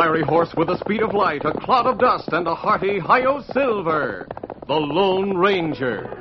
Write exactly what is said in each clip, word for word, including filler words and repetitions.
fiery horse with the speed of light, a cloud of dust, and a hearty Hi-Yo Silver, the Lone Ranger.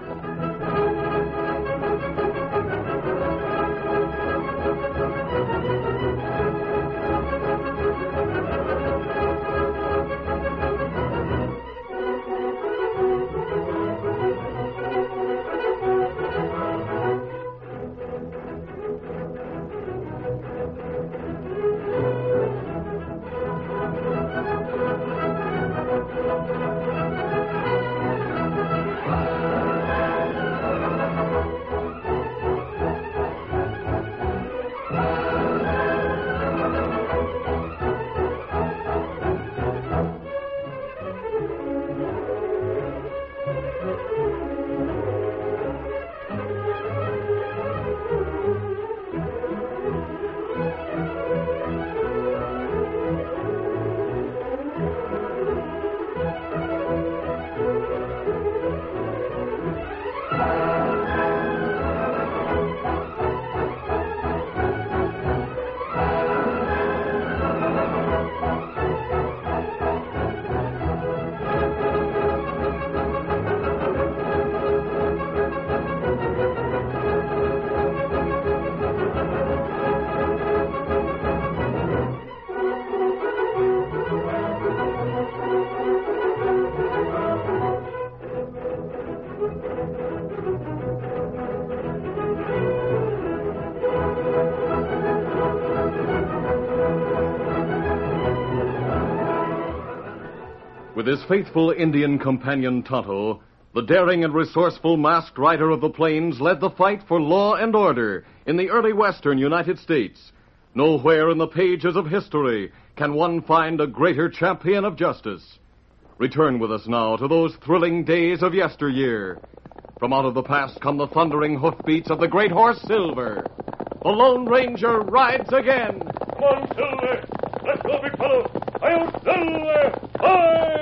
With his faithful Indian companion Tonto, the daring and resourceful masked rider of the plains led the fight for law and order in the early western United States. Nowhere in the pages of history can one find a greater champion of justice. Return with us now to those thrilling days of yesteryear. From out of the past come the thundering hoofbeats of the great horse Silver. The Lone Ranger rides again. Come on, Silver. Let's go, big fellow. Hi-Yo Silver! Hi!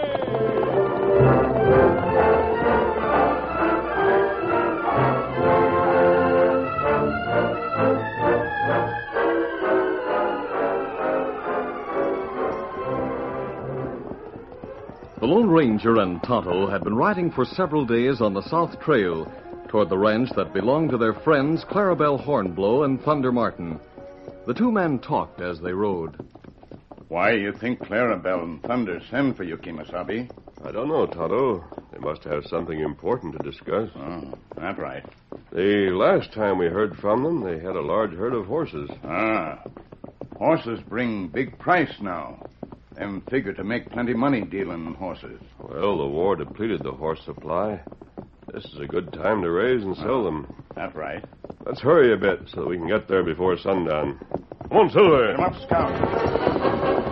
The Lone Ranger and Tonto had been riding for several days on the South Trail toward the ranch that belonged to their friends Clarabelle Hornblow and Thunder Martin. The two men talked as they rode. Why you think Clarabelle and Thunder send for you, Kemosabe? I don't know, Tonto. They must have something important to discuss. Oh, that's right. The last time we heard from them, they had a large herd of horses. Ah. Horses bring big price now. Them figure to make plenty money dealing in horses. Well, the war depleted the horse supply. This is a good time to raise and sell them. That's right. Let's hurry a bit so that we can get there before sundown. Come on, Silver. Come up, Scout.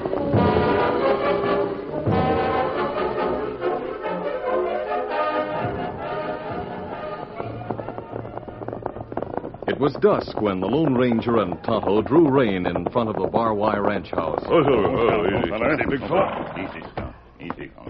It was dusk when the Lone Ranger and Tonto drew rein in front of the Bar-Y ranch house. Oh, Silver. Oh, Oh, easy. fella, big fella. Easy, Scout. Easy, fella.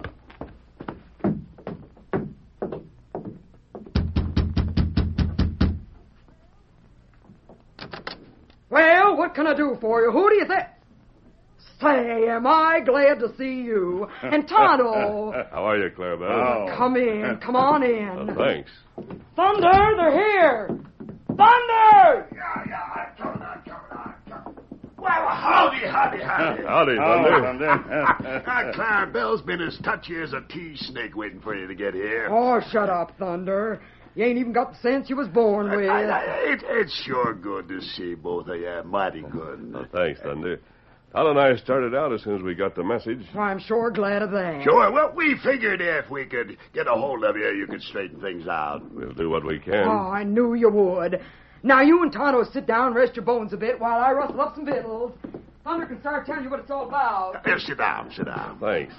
Well, what can I do for you? Who do you think? Say, am I glad to see you. And Tonto. How are you, Clarabelle? Oh. Come in. Come on in. Oh, thanks. Thunder, they're here. Thunder! Yeah, yeah, I'm coming on, coming on, coming. Well, howdy, howdy, howdy. Howdy, Oh, Thunder. Thunder. Ah, Clarabelle's been as touchy as a tea snake waiting for you to get here. Oh, shut up, Thunder. You ain't even got the sense you was born with. I, I, it, it's sure good to see both of you. Mighty good. Oh, thanks, Thunder. Todd and I started out as soon as we got the message. I'm sure glad of that. Sure, well, we figured if we could get a hold of you, you could straighten things out. We'll do what we can. Oh, I knew you would. Now, you and Tonto sit down and rest your bones a bit while I rustle up some victuals. Thunder can start telling you what it's all about. Uh, sit down, sit down. Thanks.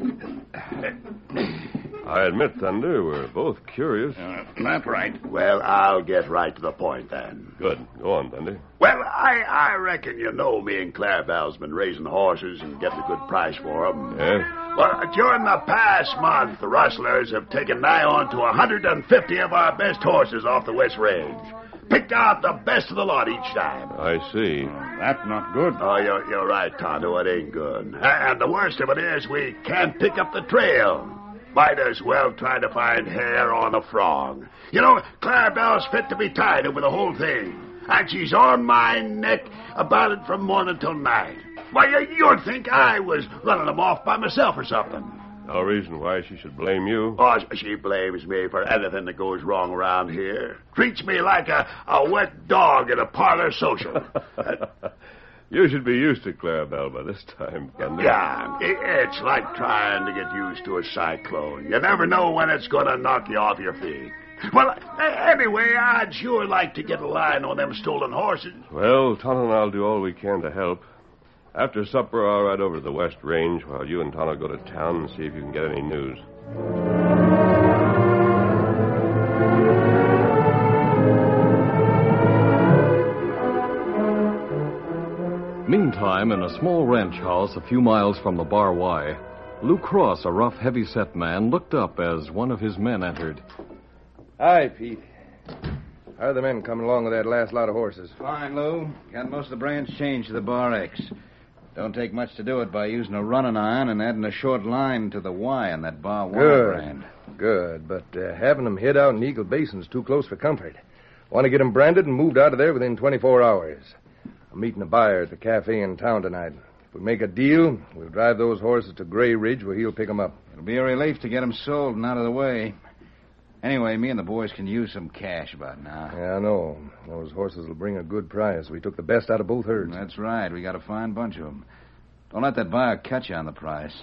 I admit, Thunder, we're both curious. Uh, that's right. Well, I'll get right to the point then. Good. Go on, Thunder. Well, I, I reckon you know me and Clarabelle's been raising horses and getting a good price for them. Yeah? Well, during the past month, the rustlers have taken nigh on to one hundred fifty of our best horses off the West Range. Pick out the best of the lot each time. I see. That's not good. Oh, you're, you're right, Tonto. It ain't good. And the worst of it is we can't pick up the trail. Might as well try to find hair on a frog. You know, Clarabelle's fit to be tied over the whole thing. And she's on my neck about it from morning till night. Why, you- you'd think I was running them off by myself or something. No reason why she should blame you. Oh, she blames me for anything that goes wrong around here. Treats me like a, a wet dog at a parlor social. You should be used to Clarabelle by this time, Kender. Yeah, it, it's like trying to get used to a cyclone. You never know when it's going to knock you off your feet. Well, a- anyway, I'd sure like to get a line on them stolen horses. Well, Tonto and I'll do all we can to help. After supper, I'll ride over to the West Range while you and Tonto go to town and see if you can get any news. Meantime, in a small ranch house a few miles from the Bar Y, Lou Cross, a rough, heavy-set man, looked up as one of his men entered. Hi, Pete. How are the men coming along with that last lot of horses? Fine, Lou. Got most of the branch changed to the Bar X. Don't take much to do it by using a running iron and adding a short line to the Y on that Bar Y Good. brand. Good, but uh, having them hid out in Eagle Basin's too close for comfort. Want to get them branded and moved out of there within twenty-four hours. I'm meeting a buyer at the cafe in town tonight. If we make a deal, we'll drive those horses to Gray Ridge where he'll pick them up. It'll be a relief to get them sold and out of the way. Anyway, me and the boys can use some cash about now. Yeah, I know. Those horses will bring a good price. We took the best out of both herds. That's right. We got a fine bunch of them. Don't let that buyer cut you on the price.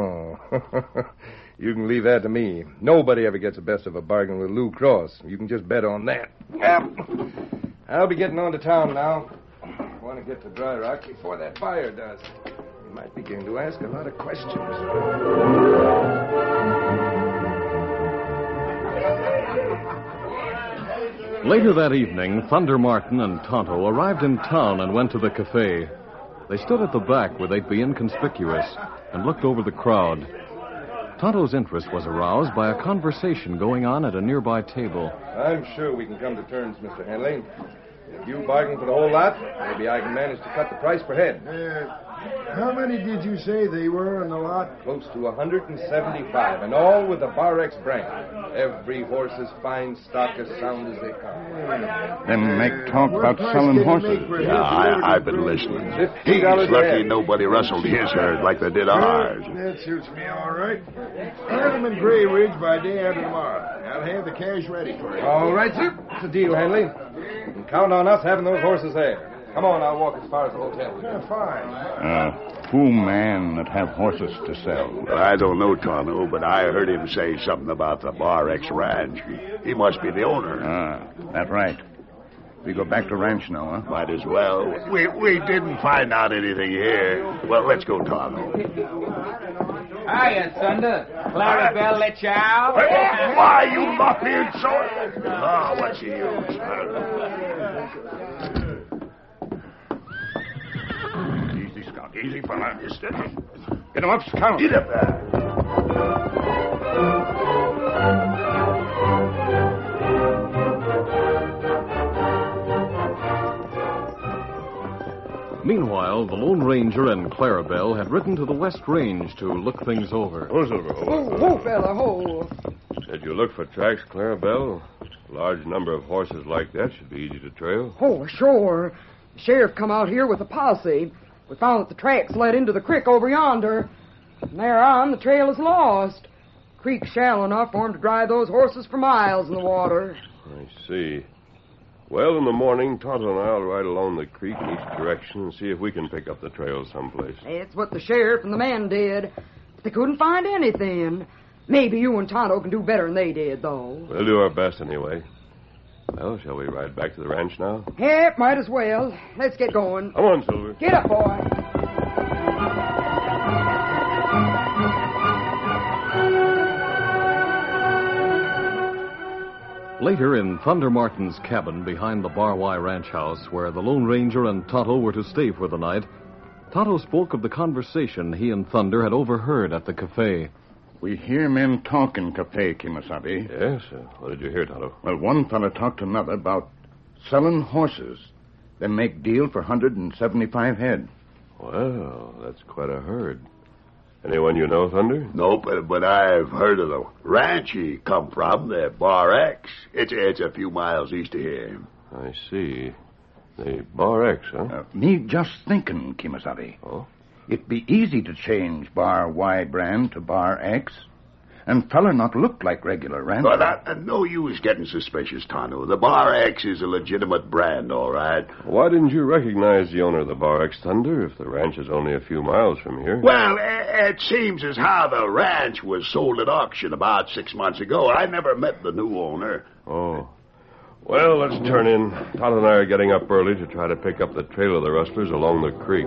You can leave that to me. Nobody ever gets the best of a bargain with Lou Cross. You can just bet on that. I'll be getting on to town now. I want to get to Dry Rock before that buyer does. He might begin to ask a lot of questions. Later that evening, Thunder Martin and Tonto arrived in town and went to the cafe. They stood at the back where they'd be inconspicuous and looked over the crowd. Tonto's interest was aroused by a conversation going on at a nearby table. I'm sure we can come to terms, Mister Henley. If you bargain for the whole lot, maybe I can manage to cut the price per head. Uh, how many did you say they were on the lot? Close to one hundred seventy-five, and all with the Bar X brand. Every horse is fine stock, as sound as they come. Them make talk about selling horses. Yeah, I, I've been listening. Fifty He's dollars a lucky head. nobody rustled his herd like they did ours. That suits me all right. Have them in Gray Ridge by day after tomorrow. I'll have the cash ready for you. All right, sir. It's a deal, Henley. You can count on us having those horses there. Come on, I'll walk as far as the hotel. Yeah, fine. Uh, who man that have horses to sell? Well, I don't know, Tonto, but I heard him say something about the Bar X Ranch. He must be the owner. Ah, that's right. We go back to ranch now, huh? Might as well. We we didn't find out anything here. Well, let's go, Tonto. Hiya, Thunder. Clarabelle let you out? Hey, why, you muff-eared sort? Oh, what's the use? Easy, Scout. Easy, fella. Get him up, Scout. Get up there. Meanwhile, the Lone Ranger and Clarabelle had ridden to the West Range to look things over. Oh, Silver. Ho, ho, fella, ho. Did you look for tracks, Clarabelle? A large number of horses like that should be easy to trail. Oh, sure. The sheriff come out here with a posse. We found that the tracks led into the creek over yonder. From there on, the trail is lost. The creek's shallow enough for him to drive those horses for miles in the water. I see. Well, in the morning, Tonto and I'll ride along the creek in each direction and see if we can pick up the trail someplace. That's what the sheriff and the men did. But they couldn't find anything. Maybe you and Tonto can do better than they did, though. We'll do our best anyway. Well, shall we ride back to the ranch now? Yep, might as well. Let's get going. Come on, Silver. Get up, boy. Later, in Thunder Martin's cabin behind the Bar Y ranch house, where the Lone Ranger and Tonto were to stay for the night, Tonto spoke of the conversation he and Thunder had overheard at the cafe. We hear men talk in cafe, Kimasabi. Yes? Uh, what did you hear, Tonto? Well, one fella talked to another about selling horses. Then make deal for one hundred seventy-five head. Well, that's quite a herd. Anyone you know, Thunder? Nope, but, but I've heard of the ranch he come from, the Bar X. It's, it's a few miles east of here. I see. The Bar X, huh? Uh, me just thinking, Kimasabi. Oh? It'd be easy to change Bar Y brand to Bar X. And feller not look like regular rancher. Well, that, uh, no use getting suspicious, Tonto. The Bar X is a legitimate brand, all right. Why didn't you recognize the owner of the Bar X, Thunder, if the ranch is only a few miles from here? Well, it seems as how the ranch was sold at auction about six months ago. I never met the new owner. Oh. Well, let's turn in. Tonto and I are getting up early to try to pick up the trail of the rustlers along the creek.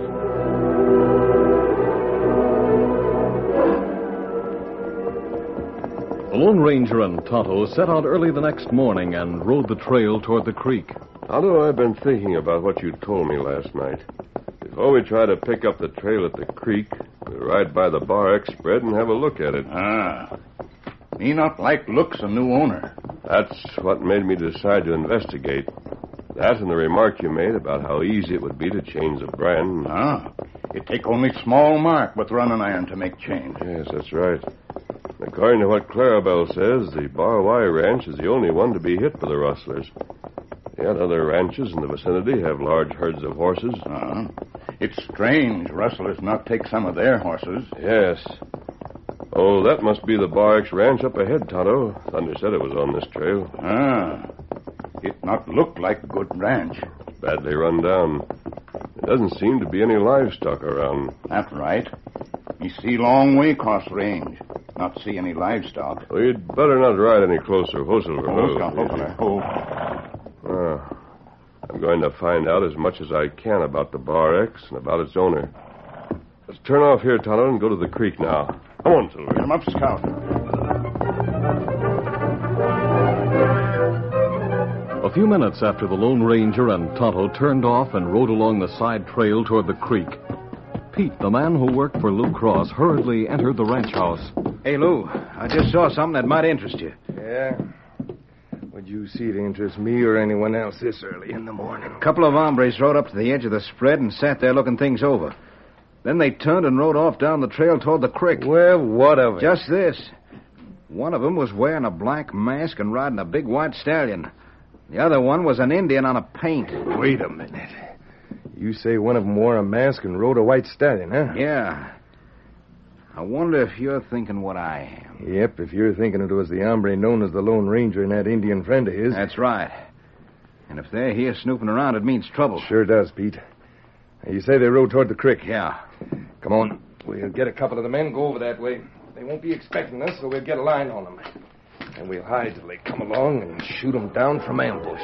The Lone Ranger and Tonto set out early the next morning and rode the trail toward the creek. Tonto, I've been thinking about what you told me last night. Before we try to pick up the trail at the creek, we'll ride by the Bar X spread and have a look at it. Ah. Me not like looks a new owner. That's what made me decide to investigate. That and the remark you made about how easy it would be to change the brand. Ah. It take only small mark with running iron to make change. Yes, that's right. According to what Clarabelle says, the Bar Y ranch is the only one to be hit by the rustlers. Yet other ranches in the vicinity have large herds of horses. Uh-huh. It's strange rustlers not take some of their horses. Yes. Oh, that must be the Bar X ranch up ahead, Tonto. Thunder said it was on this trail. Ah. It not look like good ranch. Badly run down. There doesn't seem to be any livestock around. That's right. You see long way across range. Not see any livestock. We'd better not ride any closer. Ho, Silver. Oh, stop, opener. Oh. Ah, I'm going to find out as much as I can about the Bar X and about its owner. Let's turn off here, Tonto, and go to the creek now. Come on, Silver. Come up, Scout. A few minutes after the Lone Ranger and Tonto turned off and rode along the side trail toward the creek, Pete, the man who worked for Lou Cross, hurriedly entered the ranch house. Hey, Lou, I just saw something that might interest you. Yeah? What'd you see to interest me or anyone else this early in the morning? A couple of hombres rode up to the edge of the spread and sat there looking things over. Then they turned and rode off down the trail toward the creek. Well, what of it? Just this. One of them was wearing a black mask and riding a big white stallion. The other one was an Indian on a paint. Wait a minute. You say one of them wore a mask and rode a white stallion, huh? Yeah. I wonder if you're thinking what I am. Yep, if you're thinking it was the hombre known as the Lone Ranger and that Indian friend of his. That's right. And if they're here snooping around, it means trouble. Sure does, Pete. You say they rode toward the creek? Yeah. Come on. We'll get a couple of the men, go over that way. They won't be expecting us, so we'll get a line on them. And we'll hide till they come along and shoot them down from ambush.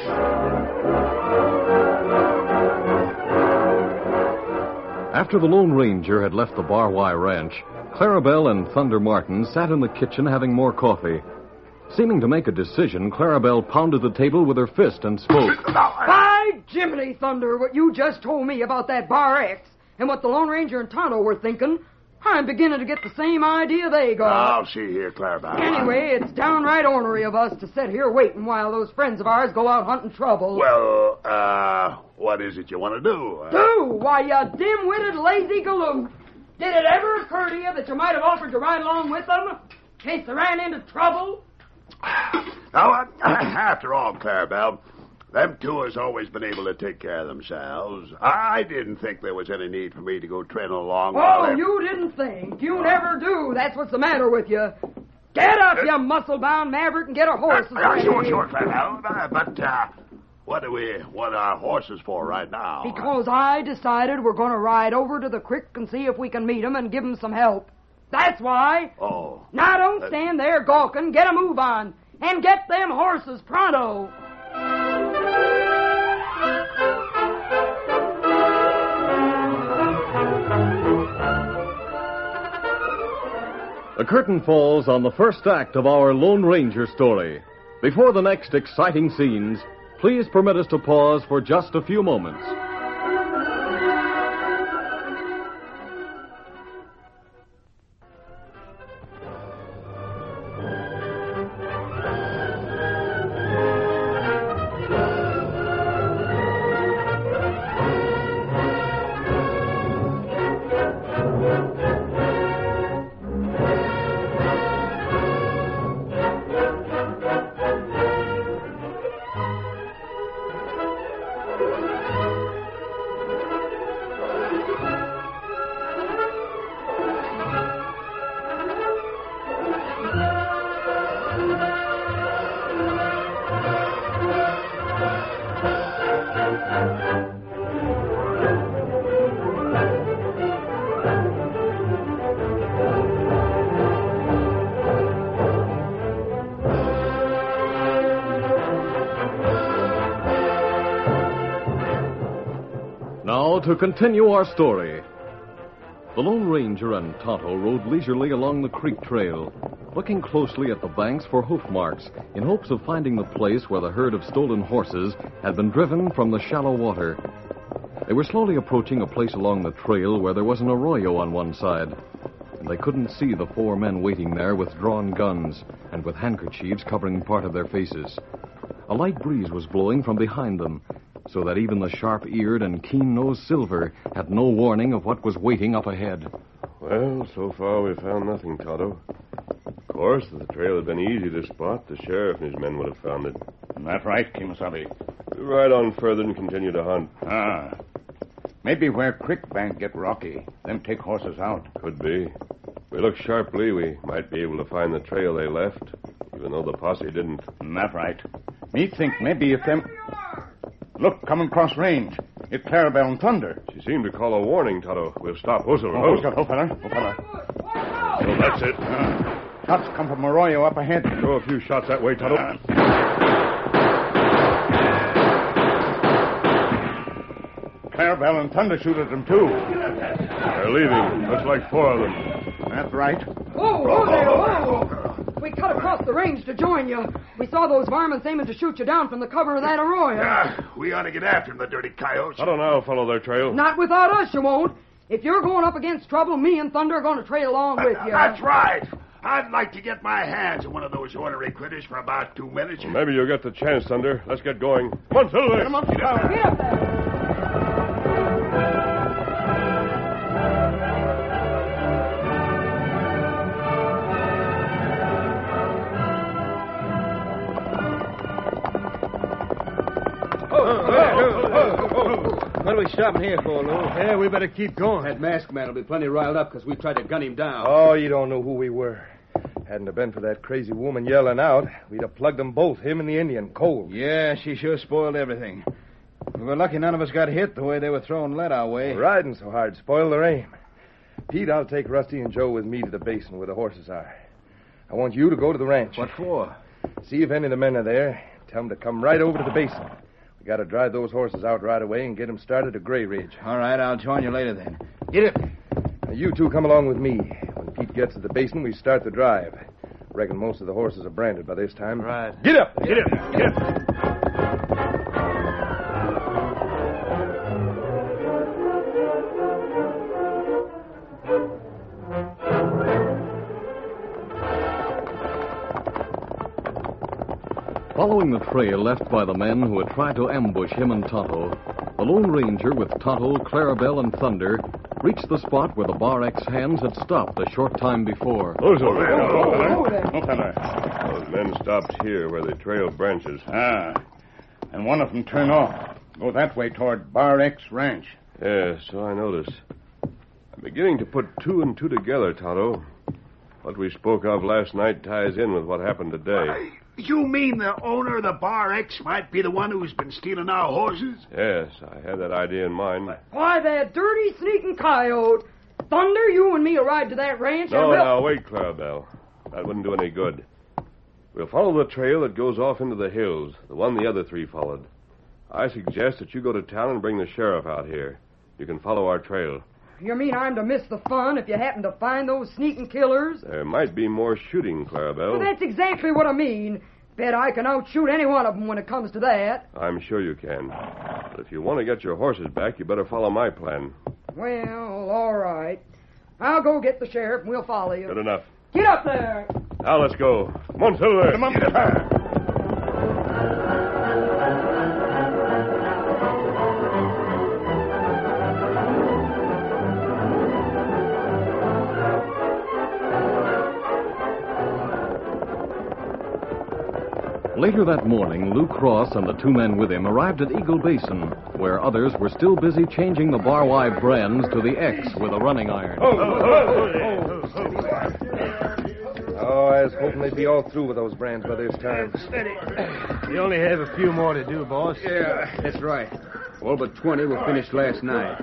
After the Lone Ranger had left the Bar Y ranch, Clarabelle and Thunder Martin sat in the kitchen having more coffee. Seeming to make a decision, Clarabelle pounded the table with her fist and spoke. By Jiminy Thunder, what you just told me about that Bar X and what the Lone Ranger and Tonto were thinking, I'm beginning to get the same idea they got. I'll see here, Clarabelle. Anyway, it's downright ornery of us to sit here waiting while those friends of ours go out hunting trouble. Well, uh, what is it you want to do? Uh... Do? Why, you dim-witted lazy galoot. Did it ever occur to you that you might have offered to ride along with them in case they ran into trouble? Now, uh, after all, Clarabelle, them two has always been able to take care of themselves. I didn't think there was any need for me to go treading along. Oh, you didn't think. You never do. That's what's the matter with you. Get up, you muscle-bound maverick, and get a horse. Uh, sure, sure, Clarabelle. Uh, but uh, what do we want our horses for right now? Because I decided we're going to ride over to the creek and see if we can meet 'em and give 'em some help. That's why. Oh. Now don't stand there gawking. Get a move on. And get them horses pronto. The curtain falls on the first act of our Lone Ranger story. Before the next exciting scenes, please permit us to pause for just a few moments. to continue our story. The Lone Ranger and Tonto rode leisurely along the creek trail, looking closely at the banks for hoof marks in hopes of finding the place where the herd of stolen horses had been driven from the shallow water. They were slowly approaching a place along the trail where there was an arroyo on one side, and they couldn't see the four men waiting there with drawn guns and with handkerchiefs covering part of their faces. A light breeze was blowing from behind them, so that even the sharp-eared and keen-nosed Silver had no warning of what was waiting up ahead. Well, so far we've found nothing, Tonto. Of course, if the trail had been easy to spot, the sheriff and his men would have found it. Isn't that right, Kimasabi? We'll ride on further and continue to hunt. Ah. Maybe where creek bank get rocky, then take horses out. Could be. If we look sharply, we might be able to find the trail they left, even though the posse didn't. Isn't that right? Me think maybe if them... Look, coming across range. It's Clarabelle and Thunder. She seemed to call a warning, Tonto. We'll stop. Whistle. Oh, whistle. Oh, fella. Oh, fella. So that's it. Uh, shots come from Arroyo up ahead. Throw a few shots that way, Tonto. Uh, Clarabelle and Thunder shoot at them, too. They're leaving. Looks like four of them. That's right. Whoa, whoa there, whoa! We cut across the range to join you. We saw those varmints aiming to shoot you down from the cover of that arroyo. Yeah, we ought to get after them, the dirty coyotes. I don't know. I'll follow their trail. Not without us, you won't. If you're going up against trouble, me and Thunder are going to trail along with you. That's right. I'd like to get my hands on one of those ornery critters for about two minutes. Well, maybe you'll get the chance, Thunder. Let's get going. Come on, Silver. Get 'em up, get up. Get up there. What are we stopping here for, Lou? Yeah, we better keep going. That masked man will be plenty riled up because we tried to gun him down. Oh, you don't know who we were. Hadn't it been for that crazy woman yelling out, we'd have plugged them both, him and the Indian, cold. Yeah, she sure spoiled everything. We were lucky none of us got hit the way they were throwing lead our way. Riding so hard spoiled their aim. Pete, I'll take Rusty and Joe with me to the basin where the horses are. I want you to go to the ranch. What for? See if any of the men are there. Tell them to come right over to the basin. We got to drive those horses out right away and get them started at Gray Ridge. All right, I'll join you later then. Get it. Now, you two come along with me. When Pete gets to the basin, we start the drive. Reckon most of the horses are branded by this time. Right. Get up. Get up. Get up. Following the trail left by the men who had tried to ambush him and Tonto, the Lone Ranger with Tonto, Clarabelle, and Thunder reached the spot where the Bar X hands had stopped a short time before. Those are Oh, fella. Those men stopped here where they trailed branches. Ah. And one of them turned off. Go that way toward Bar X Ranch. Yes, so I noticed. I'm beginning to put two and two together, Tonto. What we spoke of last night ties in with what happened today. Why, you mean the owner of the Bar X might be the one who's been stealing our horses? Yes, I had that idea in mind. Why, that dirty, sneaking coyote. Thunder, you and me will ride to that ranch. No, and we'll... now, wait, Clarabelle. That wouldn't do any good. We'll follow the trail that goes off into the hills, the one the other three followed. I suggest that you go to town and bring the sheriff out here. You can follow our trail. You mean I'm to miss the fun if you happen to find those sneaking killers? There might be more shooting, Clarabelle. Well, that's exactly what I mean. Bet I can outshoot any one of them when it comes to that. I'm sure you can. But if you want to get your horses back, you better follow my plan. Well, all right. I'll go get the sheriff and we'll follow you. Good enough. Get up there. Now let's go. Come on, Silver. Come on, Silver. Later that morning, Lou Cross and the two men with him arrived at Eagle Basin, where others were still busy changing the Bar Y brands to the X with a running iron. Oh, oh, oh, oh, oh, I was hoping they'd be all through with those brands by this time. Steady. We only have a few more to do, boss. Yeah, that's right. All but twenty were finished last night.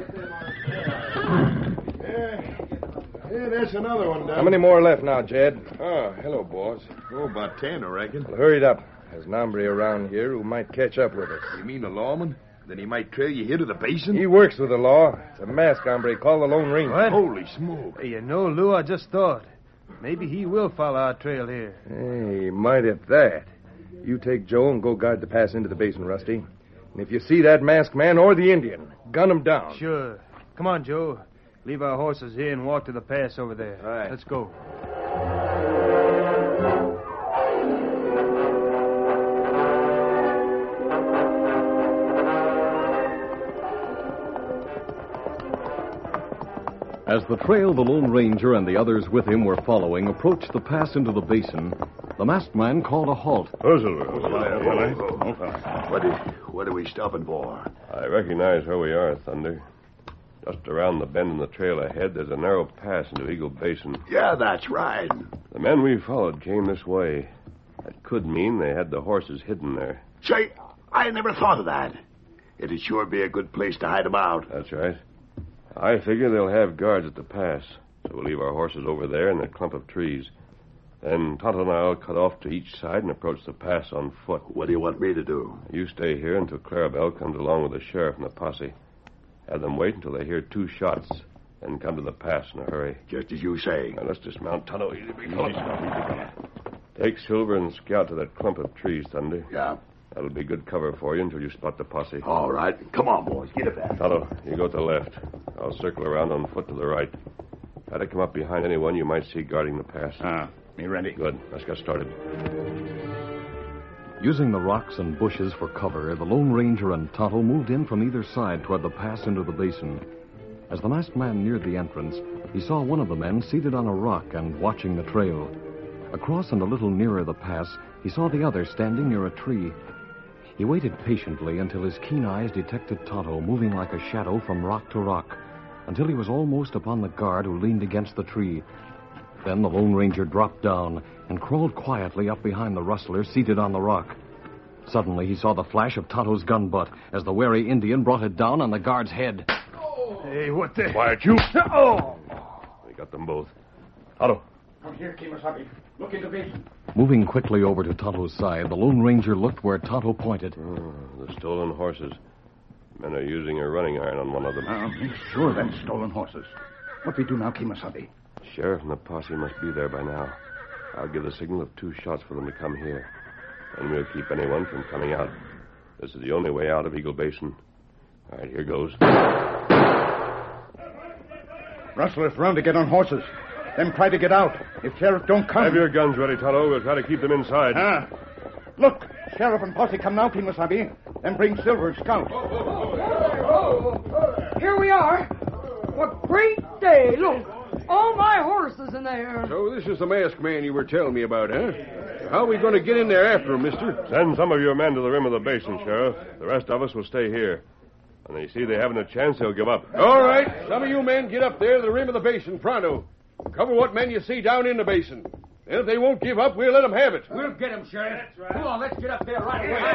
Yeah, yeah that's another one done. How many more left now, Jed? Oh, hello, boss. Oh, about ten, I reckon. Well, hurry it up. There's an hombre around here who might catch up with us. You mean the lawman? Then he might trail you here to the basin? He works with the law. It's a masked hombre called the Lone Ranger. What? Holy smoke. Hey, you know, Lou, I just thought. Maybe he will follow our trail here. Hey, he might at that. You take Joe and go guard the pass into the basin, Rusty. And if you see that masked man or the Indian, gun him down. Sure. Come on, Joe. Leave our horses here and walk to the pass over there. All right. Let's go. As the trail the Lone Ranger and the others with him were following approached the pass into the basin, the masked man called a halt. Oh, Silver. What are, what are we stopping for? I recognize where we are, Thunder. Just around the bend in the trail ahead, there's a narrow pass into Eagle Basin. Yeah, that's right. The men we followed came this way. That could mean they had the horses hidden there. Say, I never thought of that. It'd sure be a good place to hide them out. That's right. I figure they'll have guards at the pass, so we'll leave our horses over there in that clump of trees. Then Tonto and I'll cut off to each side and approach the pass on foot. What do you want me to do? You stay here until Clarabelle comes along with the sheriff and the posse. Have them wait until they hear two shots, then come to the pass in a hurry. Just as you say. Now, let's dismount, Tonto. Easy, big fella. Take Silver and scout to that clump of trees, Thunder. Yeah. That'll be good cover for you until you spot the posse. All right. Come on, boys. Get it back. Tonto, you go to the left. I'll circle around on foot to the right. Try to come up behind anyone you might see guarding the pass. Ah, me ready. Good. Let's get started. Using the rocks and bushes for cover, the Lone Ranger and Tonto moved in from either side toward the pass into the basin. As the masked man neared the entrance, he saw one of the men seated on a rock and watching the trail. Across and a little nearer the pass, he saw the other standing near a tree. He waited patiently until his keen eyes detected Tonto moving like a shadow from rock to rock, until he was almost upon the guard who leaned against the tree. Then the Lone Ranger dropped down and crawled quietly up behind the rustler seated on the rock. Suddenly he saw the flash of Tonto's gun butt as the wary Indian brought it down on the guard's head. Hey, what the... Quiet, you. Oh! We got them both. Tonto. Come here, Kimasabi. Look in the basin. Moving quickly over to Tonto's side, the Lone Ranger looked where Tonto pointed. Oh, the stolen horses. Men are using a running iron on one of them. I'll make sure that's stolen horses. What we do now, Kimasabi? Sheriff and the posse must be there by now. I'll give the signal of two shots for them to come here. And we'll keep anyone from coming out. This is the only way out of Eagle Basin. All right, here goes. Rustlers run to get on horses. Then try to get out. If Sheriff don't come... Have your guns ready, Tonto. We'll try to keep them inside. Ah. Look, Sheriff and posse come now, Kimasabi. Then bring Silver and Scout. Here we are. What great day. Look, all my horses in there. So this is the masked man you were telling me about, huh? How are we going to get in there after him, mister? Send some of your men to the rim of the basin, Sheriff. The rest of us will stay here. When they see they haven't a chance, they'll give up. All right. Some of you men get up there to the rim of the basin pronto. Cover what men you see down in the basin. And if they won't give up, we'll let them have it. We'll get him, Sheriff. Right. Come on, let's get up there right away.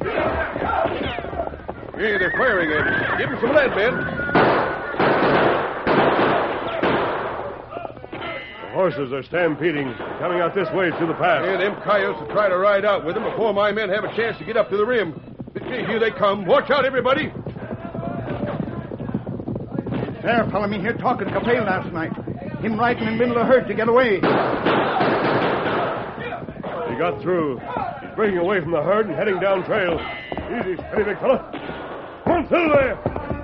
Hey, they're firing at us. Give them some lead, men. The horses are stampeding, coming out this way through the pass. Yeah, them coyotes will try to ride out with them before my men have a chance to get up to the rim. Here they come. Watch out, everybody. There, follow me here talking to Capel last night. Him riding in the middle of the herd to get away. He got through. He's breaking away from the herd and heading down trail. Easy, steady, big fella. Come on, Silver!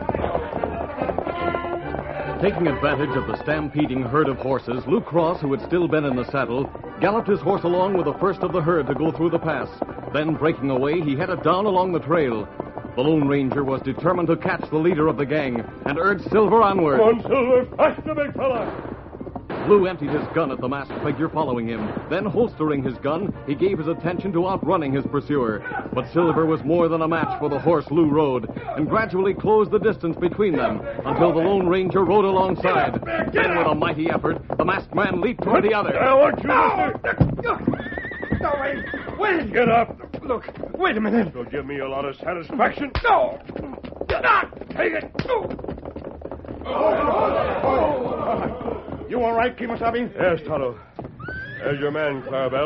Taking advantage of the stampeding herd of horses, Luke Cross, who had still been in the saddle, galloped his horse along with the first of the herd to go through the pass. Then, breaking away, he headed down along the trail. The Lone Ranger was determined to catch the leader of the gang and urged Silver onward. Come on, Silver! Faster, big fella! Lou emptied his gun at the masked figure following him. Then, holstering his gun, he gave his attention to outrunning his pursuer. But Silver was more than a match for the horse Lou rode, and gradually closed the distance between them until the Lone Ranger rode alongside. Then, with a mighty effort, the masked man leaped toward the other. I want you, mister! No, wait. Wait. Get up. Look, wait a minute. You'll give me a lot of satisfaction. No. Not. Take it. No. Oh. You all right, Kimasabi? Yes, Tonto. There's your man, Clarabelle.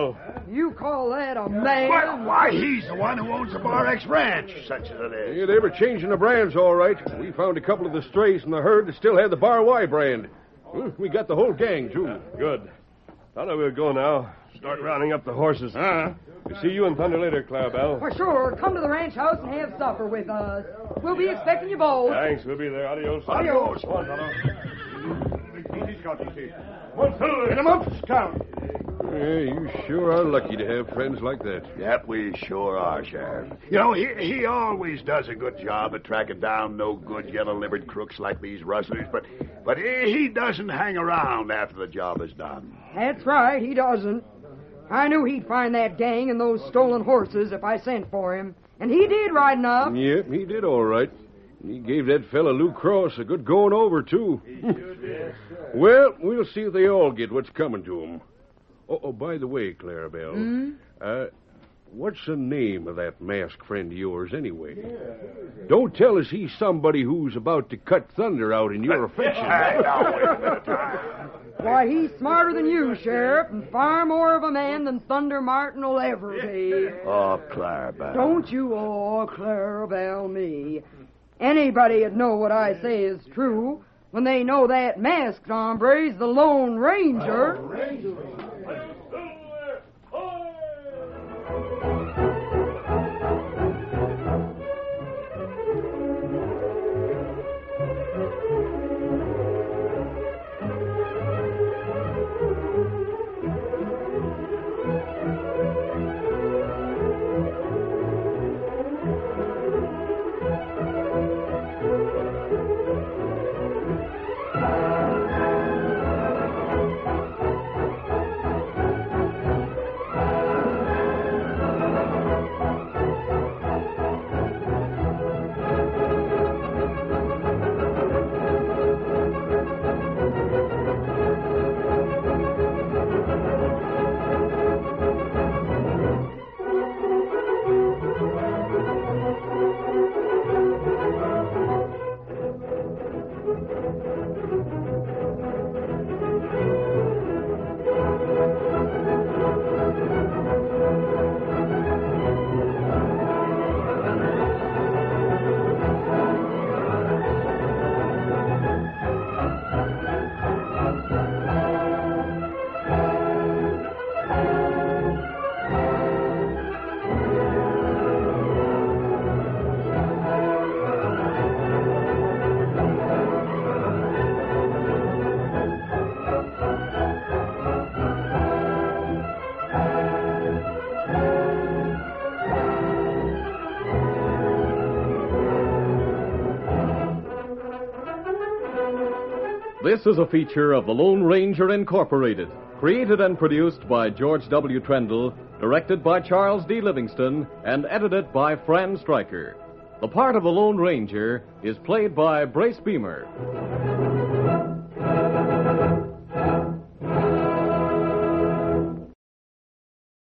You call that a man? Why, why, he's the one who owns the Bar X Ranch, such as it is. Yeah, they were changing the brands, all right. We found a couple of the strays from the herd that still had the Bar Y brand. Well, we got the whole gang, too. Uh, good. Thought we'll go now. Start rounding up the horses. Huh? We'll see you and Thunder later, Clarabelle. For sure. Come to the ranch house and have supper with us. We'll be expecting you both. Thanks. We'll be there. Adios. Adios. Come on, Tonto. Easy, Scout, easy. Come on, Silver. Get him up, Scout. Yeah, you sure are lucky to have friends like that. Yep, we sure are, Sheriff. You know, he he always does a good job at tracking down no good yellow-livered crooks like these rustlers, but but he, he doesn't hang around after the job is done. That's right, he doesn't. I knew he'd find that gang and those stolen horses if I sent for him. And he did right enough. Yep, he did all right. He gave that fella Lou Cross a good going over, too. Well, we'll see if they all get what's coming to them. Oh, oh, by the way, Clarabelle, Hmm? uh, what's the name of that masked friend of yours, anyway? Don't tell us he's somebody who's about to cut thunder out in your affection. Why, he's smarter than you, Sheriff, and far more of a man than Thunder Martin will ever be. Oh, Clarabelle. Don't you all Clarabelle me. Anybody'd know what I say is true when they know that masked hombre's the Lone Ranger. This is a feature of the Lone Ranger Incorporated, created and produced by George W. Trendle, directed by Charles D. Livingston, and edited by Fran Stryker. The part of the Lone Ranger is played by Brace Beamer.